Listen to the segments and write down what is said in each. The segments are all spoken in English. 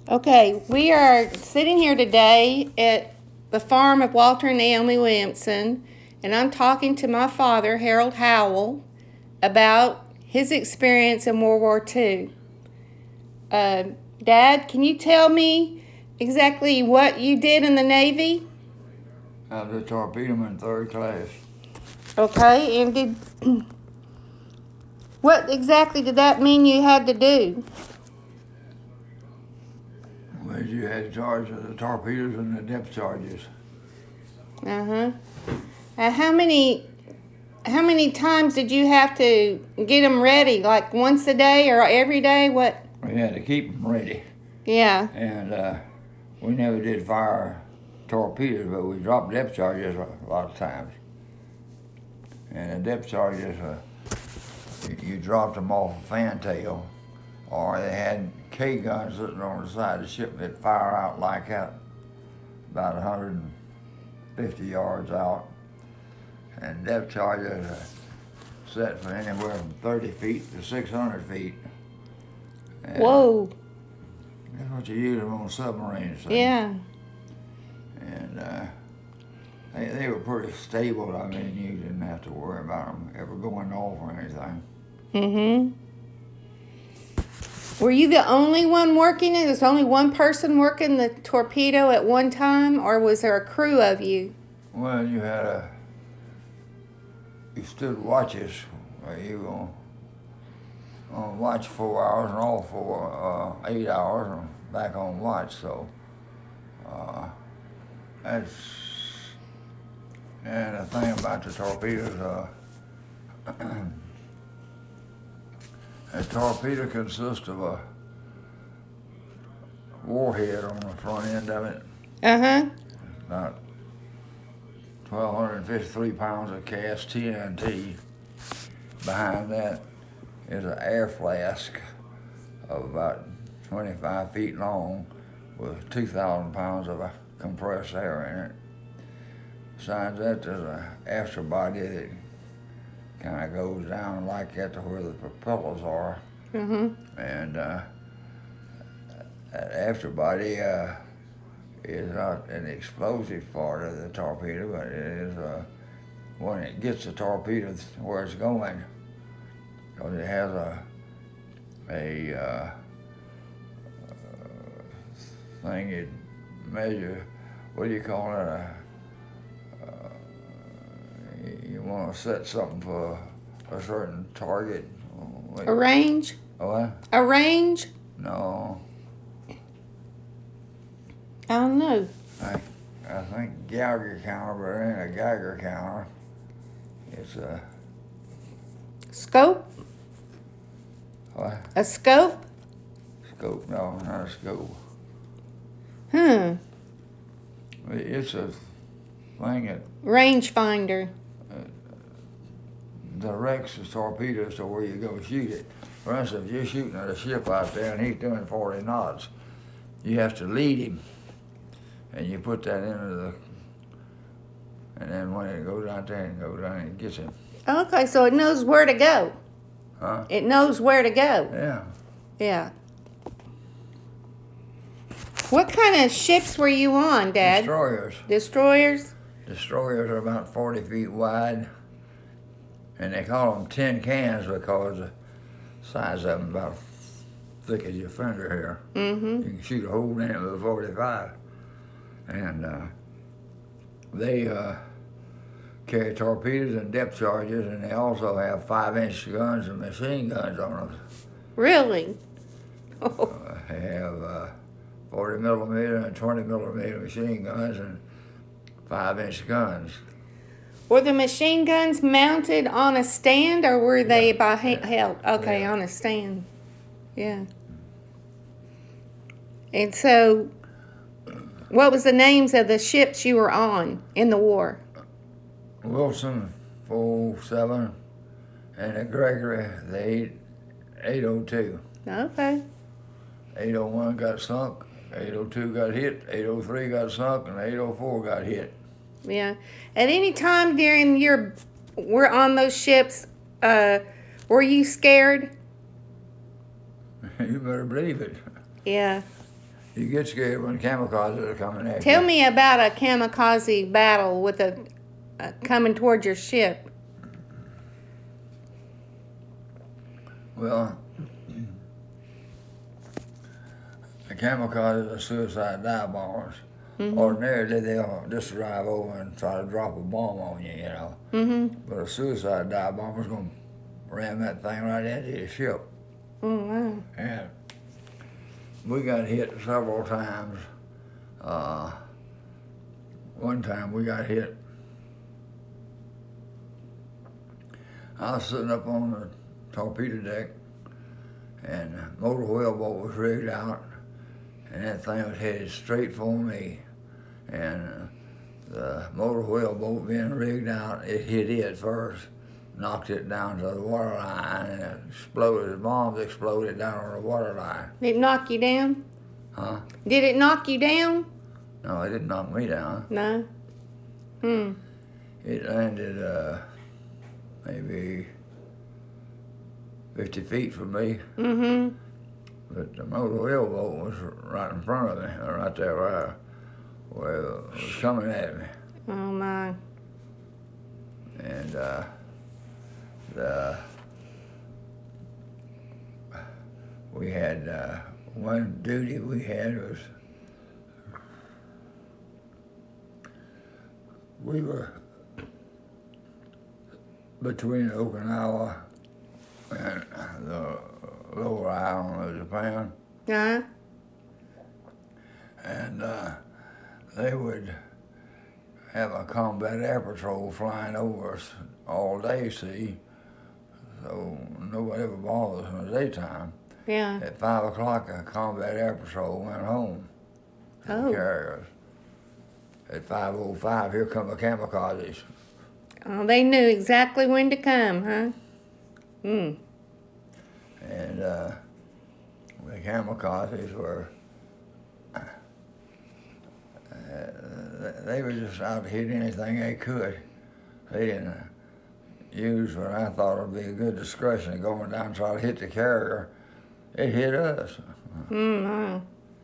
Okay, we are sitting here today at the farm of Walter and Naomi Williamson, and I'm talking to my father, Harold Howell, about his experience in World War II. Dad, can you tell me exactly what you did in the Navy? I was a torpedoman, third class. Okay, and what exactly did that mean you had to do? Well, you had charge of the torpedoes and the depth charges. Uh-huh. How many times did you have to get them ready? Like once a day or every day? What? We had to keep them ready. Yeah. And we never did fire torpedoes, but we dropped depth charges a lot of times. And the depth charges, you dropped them off a fantail, or they had K guns sitting on the side of the ship that fire out like that, about 150 yards out. And depth charges set for anywhere from 30 feet to 600 feet. And Whoa. that's what you use them on submarines. Yeah. And they were pretty stable. I mean, you didn't have to worry about them ever going off or anything. Mm-hmm. Were you the only one working it? Was only one person working the torpedo at one time, or was there a crew of you? Well, you stood watches. You were on watch 4 hours and all for 8 hours and back on watch. So that's, and the thing about the torpedoes, a torpedo consists of a warhead on the front end of it. Uh-huh. About 1,253 pounds of cast TNT. Behind that is an air flask of about 25 feet long with 2,000 pounds of compressed air in it. Besides that, there's an after body that kind of goes down like that to where the propellers are. Mm-hmm. And that after body is not an explosive part of the torpedo, but it is when it gets the torpedo where it's going, because it has a thing it measure. What do you call it? You want to set something for a certain target. A range? What? A range? No. I don't know. I think Geiger counter, but it ain't a Geiger counter. It's a Scope? what? A scope? Scope? No, not a scope. It's a thing that Range finder. directs the torpedoes to where you go shoot it. For instance, if you're shooting at a ship out there and he's doing 40 knots, you have to lead him, and you put that into and then when it goes out there and goes down and gets him. Okay, so it knows where to go. Huh? It knows where to go. Yeah. Yeah. What kind of ships were you on, Dad? Destroyers. Destroyers? Destroyers are about 40 feet wide, and they call them tin cans because the size of them about thick as your finger here. Mm-hmm. You can shoot a hole in it with a 45. And they carry torpedoes and depth charges, and they also have 5-inch guns and machine guns on them. Really? They have 40 millimeter and 20 millimeter machine guns and 5-inch guns. Were the machine guns mounted on a stand, or were they by held? Okay, Yeah. on a stand. Yeah. And so, what was the names of the ships you were on in the war? Wilson 407 and the Gregory, the 802. Okay. 801 got sunk, 802 got hit, 803 got sunk, and 804 got hit. Yeah. At any time during we're on those ships, were you scared? You better believe it. Yeah. You get scared when kamikazes are coming at you. Tell me about a kamikaze battle with a coming toward your ship. Well, the kamikazes are suicide dive bombers. Mm-hmm. Ordinarily, they'll just drive over and try to drop a bomb on you, you know. Mm-hmm. But a suicide dive bomber's going to ram that thing right into your ship. Oh, wow. And we got hit several times. One time we got hit. I was sitting up on the torpedo deck, and the motor whaleboat was rigged out, and that thing was headed straight for me. And the motor whaleboat being rigged out, it hit it first, knocked it down to the water line, and it exploded. The bombs exploded down on the water line. Did it knock you down? Huh? Did it knock you down? No, it didn't knock me down. No. It landed maybe 50 feet from me. Mm-hmm. But the motor whaleboat was right in front of me, right there where it was coming at me. Oh, my. And we had one duty we had was we were between Okinawa and the lower island of Japan, Uh-huh. and they would have a combat air patrol flying over us all day, see, so nobody ever bothered us in the daytime. Yeah. At 5 o'clock, a combat air patrol went home to the Oh. carriers. At 5:05, here come the kamikazes. Oh, they knew exactly when to come, huh? Mm. And the kamikazes were, they were just out to hit anything they could. They didn't use what I thought would be a good discretion, going down and try to hit the carrier. It hit us. Wow.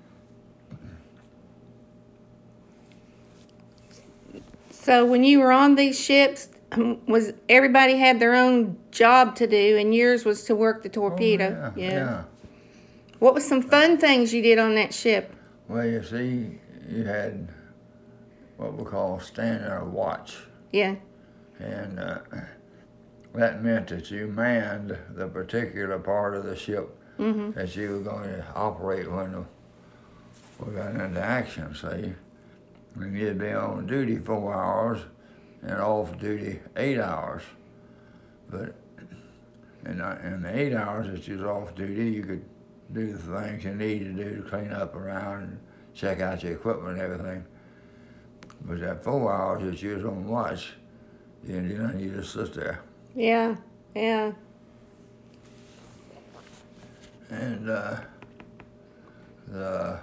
So when you were on these ships, was everybody had their own job to do, and yours was to work the torpedo? Oh, yeah. What was some fun things you did on that ship? Well, you see, you had what we call standing a watch. Yeah. And that meant that you manned the particular part of the ship that you were going to operate when we got into action, see. And you'd be on duty 4 hours and off duty 8 hours. But in the 8 hours that you was off duty, you could do the things you needed to do to clean up around and check out your equipment and everything. But that 4 hours that you was on watch, you didn't do nothing, you just sit there. Yeah. Yeah. And the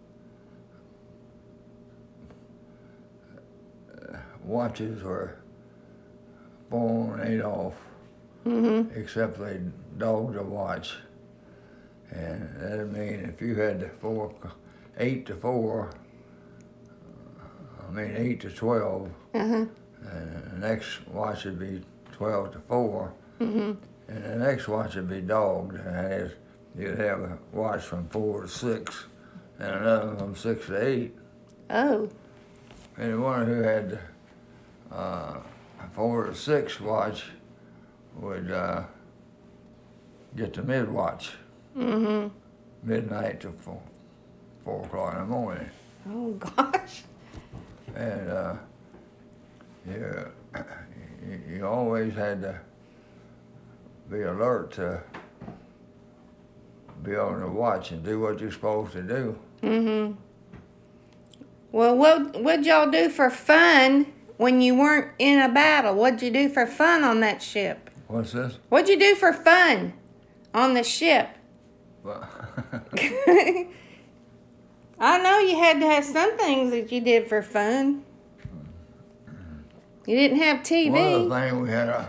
watches were 4 and 8 off, except they dogged a watch. And that'd mean if you had 8 to 4, 8 to 12, Uh-huh. and the next watch would be 12 to 4, and the next watch would be dogged. That is, you'd have a watch from 4 to 6, and another from 6 to 8. Oh. And the one who had 4 to 6 watch would get the mid watch, midnight to 4 o'clock in the morning. Oh, gosh. And you always had to be alert to be on the watch and do what you're supposed to do. Well, what'd y'all do for fun when you weren't in a battle? What'd you do for fun on that ship? What's this? What'd you do for fun on the ship? Well, I know you had to have some things that you did for fun. You didn't have TV. one of the things we had a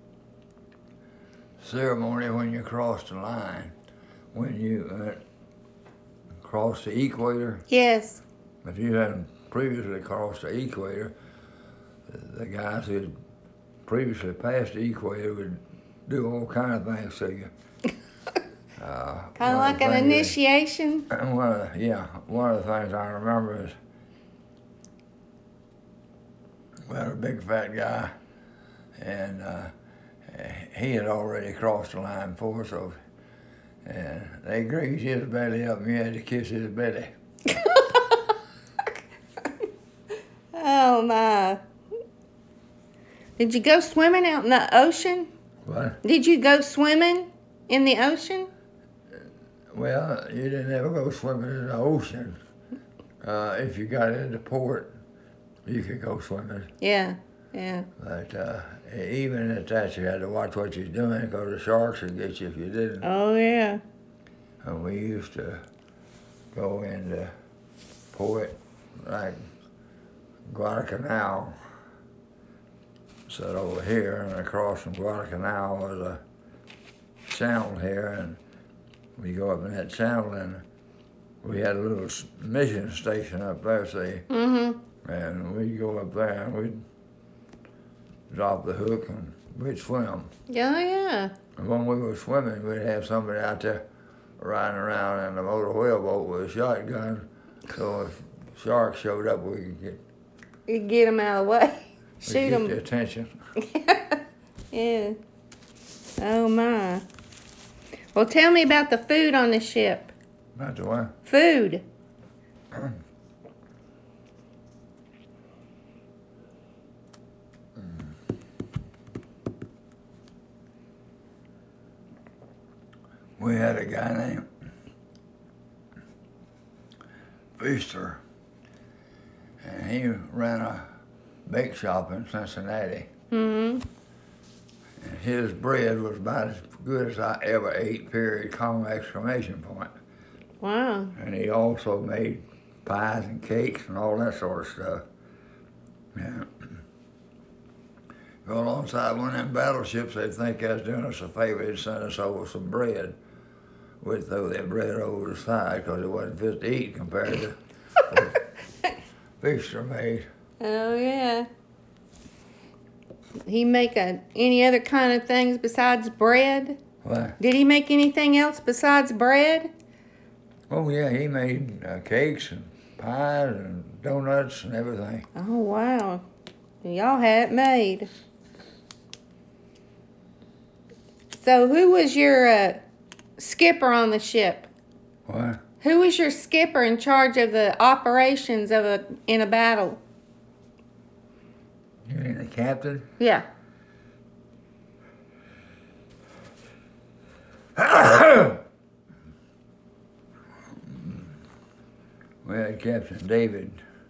ceremony when you crossed the line. When you crossed the equator. Yes. If you hadn't previously crossed the equator, the guys who had previously passed the equator would do all kind of things to you. Kind of like an initiation. One of the things I remember is we had a big fat guy, and he had already crossed the line before, so and they greased his belly up, and you had to kiss his belly. Oh my! Did you go swimming out in the ocean? What? Did you go swimming in the ocean? Well, you didn't ever go swimming in the ocean. If you got into port, you could go swimming. Yeah, yeah. But even at that, you had to watch what you're doing because the sharks would get you if you didn't. Oh yeah. And we used to go into port like Guadalcanal. Set over here, and across from Guadalcanal was a channel here, and we go up in that channel, and we had a little mission station up there, see. Mm-hmm. And we'd go up there, and we'd drop the hook, and we'd swim. Yeah, yeah. And when we were swimming, we'd have somebody out there riding around in a motor whaleboat with a shotgun, so if sharks showed up, we could get them out of the way. Shoot get them. their attention. Yeah. Oh my. Well, tell me about the food on the ship. About the what? Food. We had a guy named Feaster, and he ran a bake shop in Cincinnati. Mm-hmm. And his bread was about as good as I ever ate, period, comma, exclamation point. Wow. And he also made pies and cakes and all that sort of stuff. Yeah. Go alongside one of them battleships, they'd think I was doing us a favor, they'd send us over some bread. We'd throw that bread over the side because it wasn't fit to eat compared to what Feaster made. Oh yeah. He make any other kind of things besides bread? What? Did he make anything else besides bread? Oh yeah, he made cakes and pies and donuts and everything. Oh wow. Y'all had it made. So who was your skipper on the ship? What? Who was your skipper in charge of the operations in a battle? You mean the captain? Yeah. We had Captain David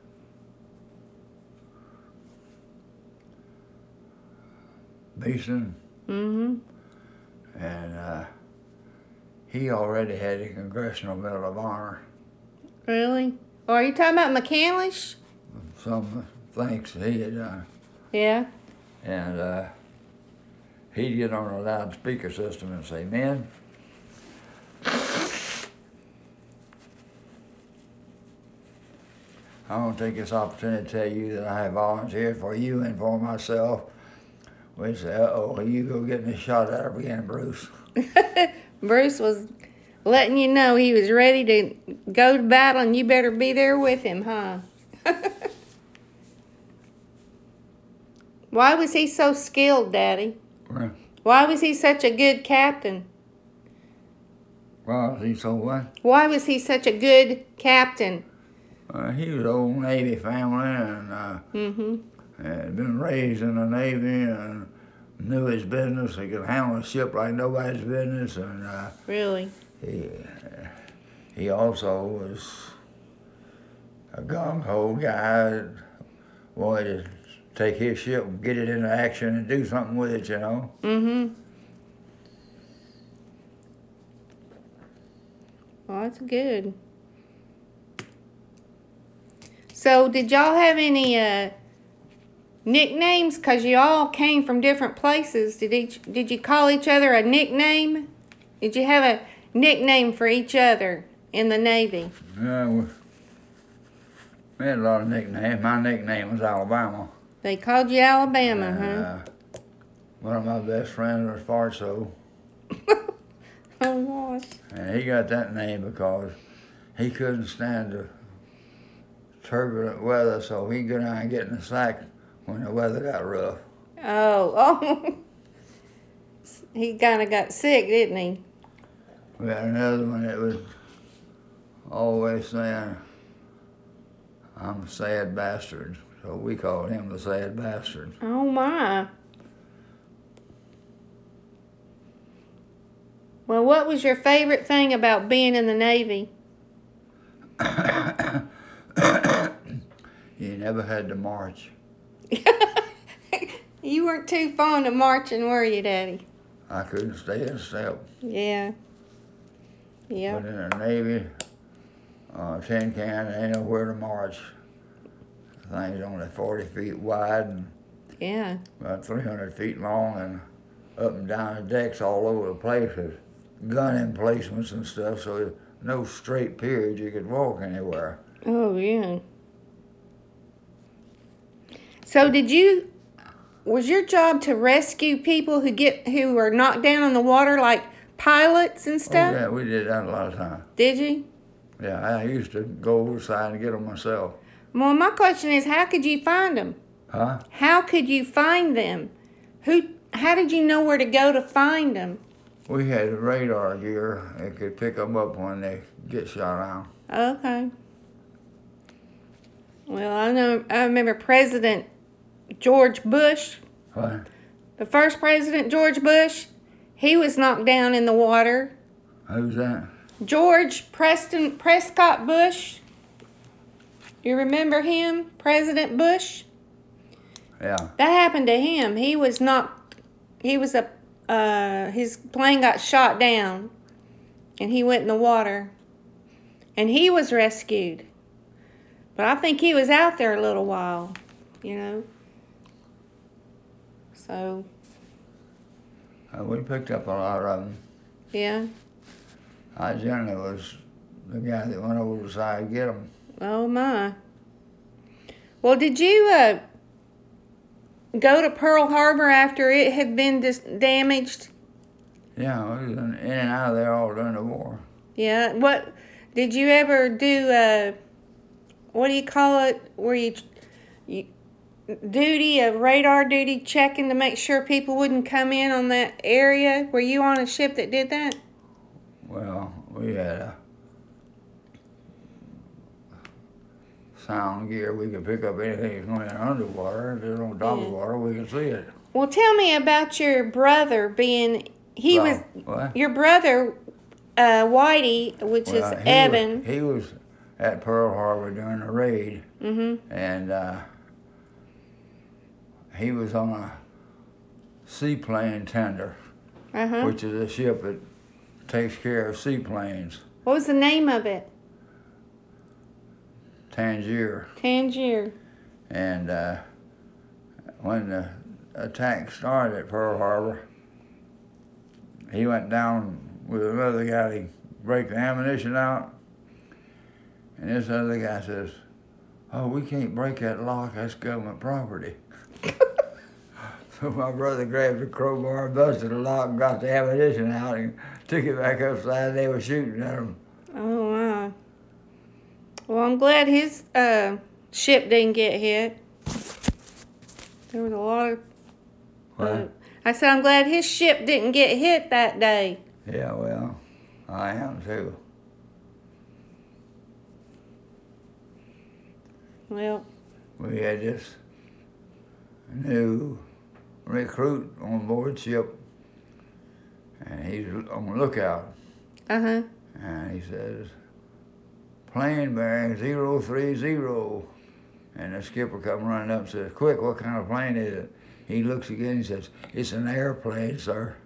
Beeson, Mm-hmm. and he already had the Congressional Medal of Honor. Really? Oh, are you talking about McCandlish? Some things he had done. Yeah. And he'd get on a loudspeaker system and say, "Men, I want to take this opportunity to tell you that I have volunteered for you and for myself." We say, "Uh-oh, you go getting a shot at her again, Bruce." Bruce was letting you know he was ready to go to battle and you better be there with him, huh? Why was he so skilled, Daddy? Well, Why was he such a good captain? he so what? Why was he such a good captain? He was old Navy family and Mm-hmm. had been raised in the Navy and knew his business. He could handle a ship like nobody's business, and Really? he also was a gung-ho guy that wanted to take his ship and get it into action and do something with it, you know. Mm-hmm. Well, that's good. So, did y'all have any nicknames? Because you all came from different places. Did you call each other a nickname? Did you have a nickname for each other? in the Navy? Yeah, we had a lot of nicknames. My nickname was Alabama. They called you Alabama, And, huh? One of my best friends was Farso. Oh, gosh. And he got that name because he couldn't stand the turbulent weather, so he'd go down and get in the sack when the weather got rough. Oh. He kind of got sick, didn't he? We had another one that was always saying, I'm a sad bastard. So we called him the sad bastard. Oh, my. Well, what was your favorite thing about being in the Navy? You never had to march. You weren't too fond of marching, were you, Daddy? I couldn't stay in step. Yeah. Yeah. But in the Navy, tin can, ain't nowhere to march. The thing's only 40 feet wide and Yeah. about 300 feet long, and up and down the decks all over the place. There's gun emplacements and stuff, so there's no straight periods you could walk anywhere. Oh, yeah. So was your job to rescue people who are knocked down in the water, like pilots and Oh, stuff? yeah, we did that a lot of times. Did you? Yeah, I used to go overside and get them myself. Well, my question is, how could you find them? Huh? How could you find them? How did you know where to go to find them? We had radar gear that could pick them up when they get shot down. Okay. Well, I remember President George Bush, What? the first President George Bush, he was knocked down in the water. Who's that? George Prescott Bush. You remember him? President Bush? Yeah. That happened to him. His plane got shot down and he went in the water and he was rescued. But I think he was out there a little while, you know. So. We picked up a lot of them. Yeah. I generally was the guy that went over the side to get them. Oh, my. Well, did you go to Pearl Harbor after it had been damaged? Yeah, we was in and out of there all during the war. Yeah. What did you ever do? What do you call it? Where you radar duty checking to make sure people wouldn't come in on that area? Were you on a ship that did that? Well, we had a sound gear. We could pick up anything that's going underwater. If it's on top of water, we could see it. Well, tell me about your brother being. What? Your brother, Whitey, which is Evan. He was at Pearl Harbor during the raid. Mm-hmm. And he was on a seaplane tender, which is a ship that takes care of seaplanes. What was the name of it? Tangier. Tangier. And when the attack started at Pearl Harbor, he went down with another guy to break the ammunition out. And this other guy says, "Oh, we can't break that lock, that's government property." So my brother grabbed the crowbar, busted the lock, and got the ammunition out, and took it back upside. They were shooting at him. Oh, wow. Well, I'm glad his ship didn't get hit. There was a lot of... What? I said I'm glad his ship didn't get hit that day. Yeah, well, I am too. Well... We had this new recruit on board ship, and he's on the lookout. Uh-huh. And he says, "Plane bearing 030. And the skipper comes running up and says, "Quick, what kind of plane is it?" He looks again and says, "It's an airplane, sir."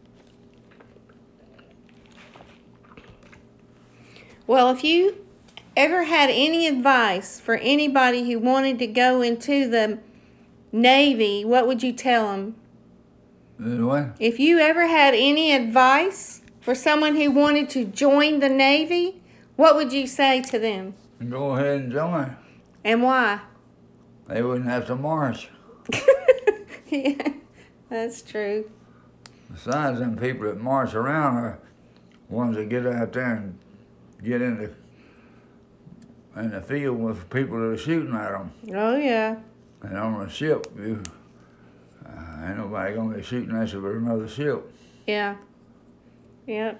Well, if you ever had any advice for anybody who wanted to go into the Navy, what would you tell them? What? If you ever had any advice for someone who wanted to join the Navy, what would you say to them? Go ahead and join. And why? They wouldn't have to march. Yeah, that's true. Besides, them people that march around are ones that get out there and get in the field with people that are shooting at them. Oh, yeah. And on a ship, ain't nobody gonna be shooting at you with another ship. Yeah. Yep.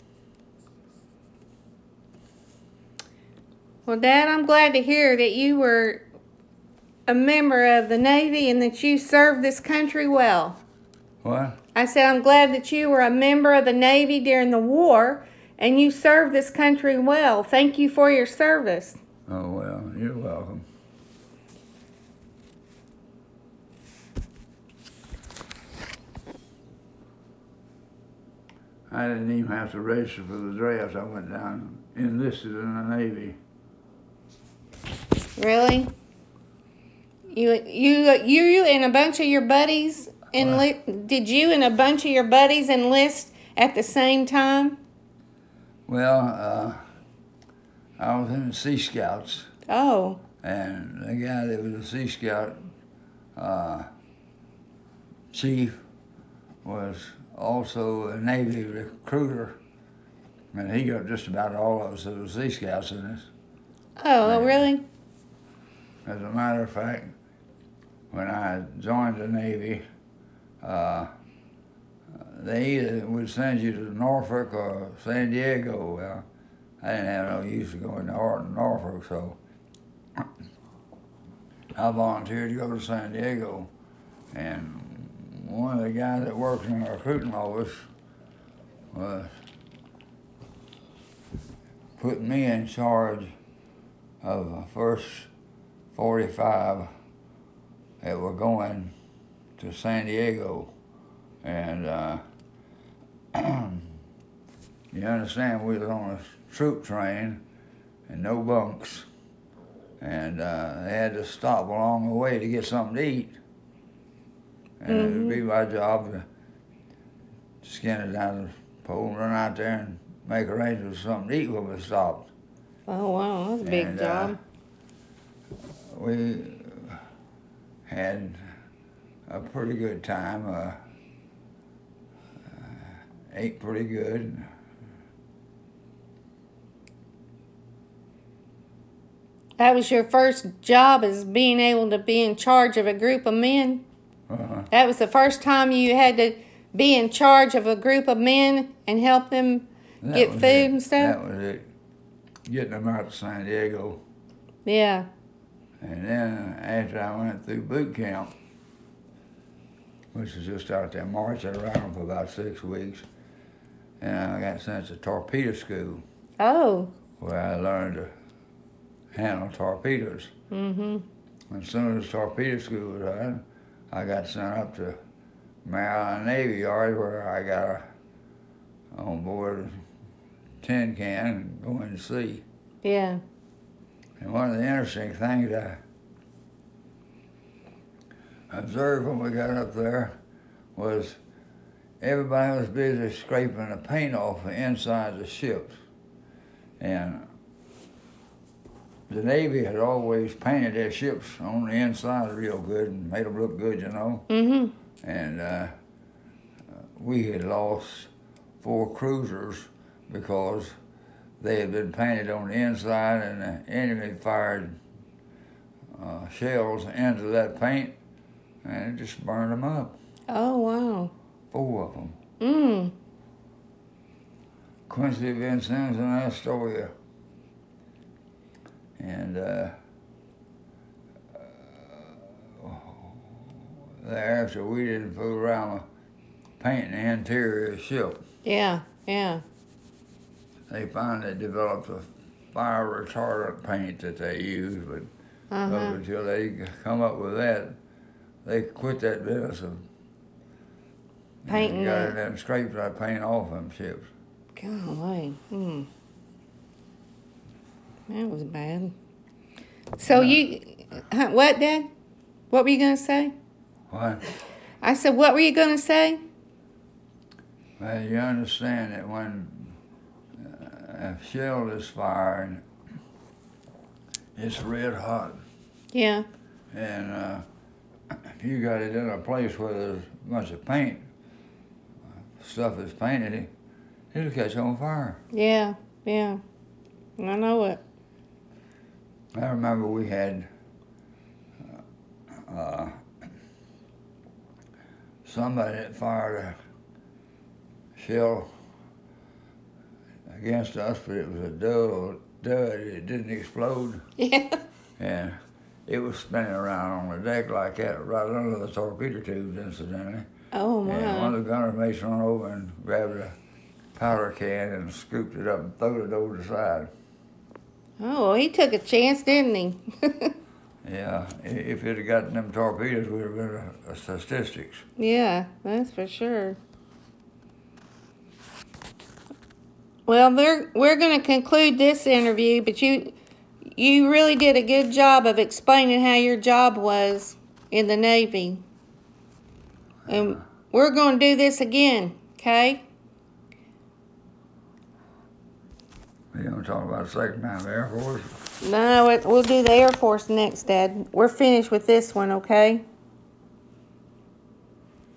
Well, Dad, I'm glad to hear that you were a member of the Navy and that you served this country well. What? I said I'm glad that you were a member of the Navy during the war and you served this country well. Thank you for your service. Oh, well, you're welcome. I didn't even have to register for the draft. I went down, enlisted in the Navy. Really? You and a bunch of your buddies did you and a bunch of your buddies enlist at the same time? Well, I was in the Sea Scouts. Oh. And the guy that was a Sea Scout chief was also a Navy recruiter. And he got just about all of us that were Sea Scouts in this. Oh, really? As a matter of fact, when I joined the Navy, they either would send you to Norfolk or San Diego. Well, I didn't have no use of going to Norfolk, so I volunteered to go to San Diego. And one of the guys that worked in the recruiting office was putting me in charge of the first 45 that were going to San Diego. And you understand, we was on a troop train and no bunks. And they had to stop along the way to get something to eat. And it would be my job to skin it down the pole and run out there and make arrangements for something to eat when we stopped. Oh, wow, that's a big job. We had a pretty good time, ate pretty good. That was your first job, as being able to be in charge of a group of men? That was the first time you had to be in charge of a group of men and help them get food and stuff? That was it. Getting them out to San Diego. Yeah. And then after I went through boot camp, which was just out there marching around for about 6 weeks, and I got sent to torpedo school. Oh. Where I learned to handle torpedoes. Mm-hmm. As soon as torpedo school was done, I got sent up to Maryland Navy Yard, where I got on board a tin can and go in to sea. Yeah. And one of the interesting things I observed when we got up there was everybody was busy scraping the paint off the inside of the ships. And the Navy had always painted their ships on the inside real good and made them look good, you know. Mm-hmm. And we had lost 4 cruisers because they had been painted on the inside, and the enemy fired shells into that paint, and it just burned them up. Oh, wow. 4 of them. Mm. Quincy Vincennes and Astoria. And thereafter, we didn't fool around with painting the interior of the ship. Yeah, yeah. They finally developed a fire retardant paint that they use, but up until they come up with that, they quit that business of painting. Got it and scraped that paint off them ships. Golly. Hmm. That was bad. So what, Dad? What were you going to say? What? I said, what were you going to say? Well, you understand that when a shell is fired, it's red hot. Yeah. And if you got it in a place where there's a bunch of paint, stuff is painted, it'll catch on fire. Yeah. I know it. I remember we had somebody that fired a shell against us, but it was a dud. It didn't explode. Yeah. And it was spinning around on the deck like that, right under the torpedo tubes, incidentally. Oh, my. And one of the gunners mates run over and grabbed a powder can and scooped it up and threw it over the side. Oh, well, he took a chance, didn't he? Yeah, if it had gotten them torpedoes, we'd have been a statistics. Yeah, that's for sure. Well, we're going to conclude this interview, but you really did a good job of explaining how your job was in the Navy. And we're going to do this again, okay? You want to talk about the second time, the Air Force? No, we'll do the Air Force next, Dad. We're finished with this one, okay?